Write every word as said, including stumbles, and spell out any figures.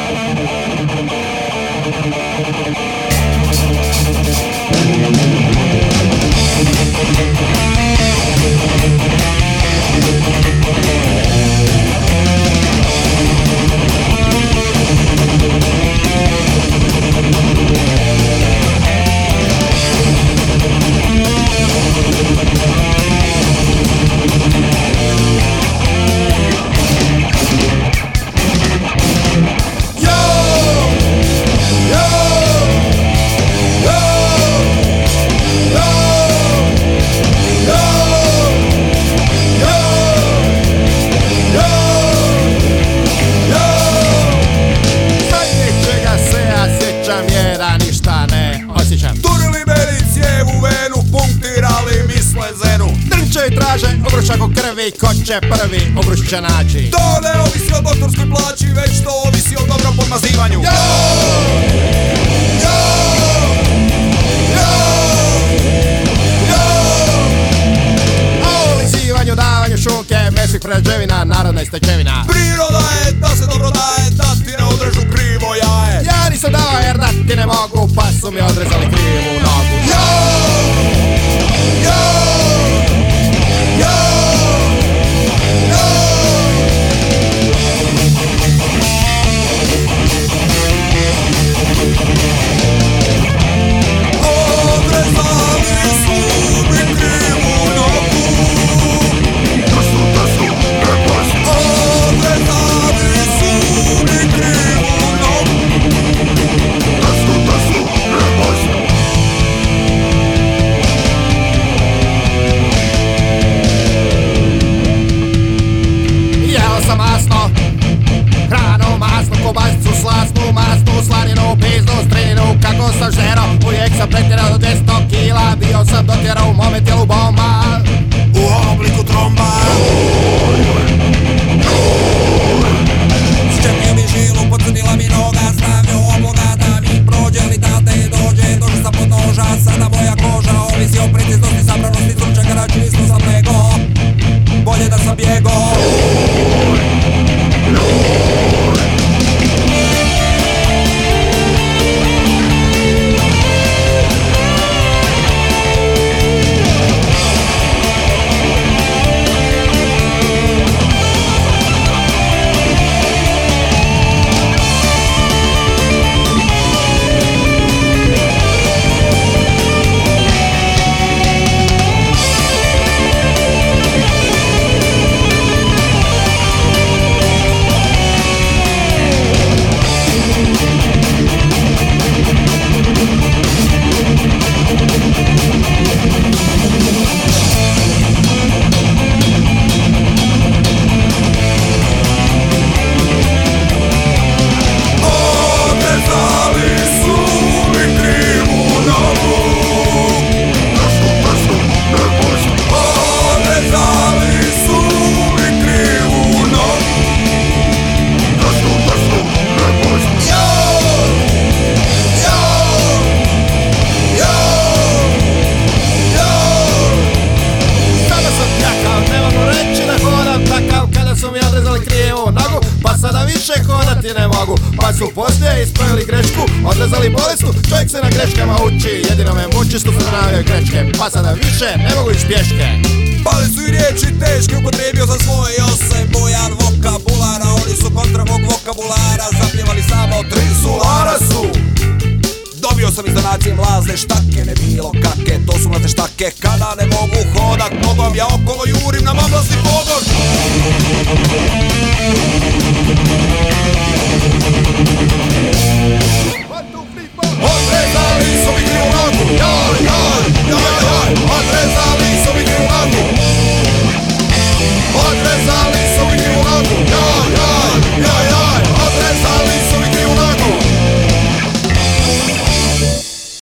Obrušak u krvi, ko će prvi obruš će naći. To ne ovisi o doktorskoj plaći, već to ovisi o dobrom podmazivanju. Yo! Yo! Yo! Yo! O lizivanju, davanju šunke, mesih prerađevina, narodna stečevina. Priroda je da se dobro daje, da ti ne odrežu krivo jaje. Ja nisam dao jer da ti ne mogu, pa su mi odrezali krivu nogu. Yo! Yo! Kako sam žero, uvijek sam pretjerao do dvjesto kila. Bio sam dotjerao u mome tijelu bomba u obliku tromba. Ščepio mi žilu, pocrnila mi noga. Stavio ovoga da mi prođe, ali da te dođe. Došao sam pod noža, sada moja koža ovisi o preciznosti, sabranosti, stručnjaka, račun isto sam lego. Bolje da sam bjego. Ne mogu, pa su poslije ispravili grešku, odrezali bolestu, čovjek se na greškama uči, jedino me muči što ponavljaju greške, pa sada više ne mogu ići pješke. Pali su i riječi teške, upotrijebio sam svoj osem bojan vokabulara, oni su kontra mog vokabulara, zapjevali samo tri sulara su. Dobio sam iz donacije mlazne štake, ne bilo kake, to su mlazne štake, kada ne mogu hodati.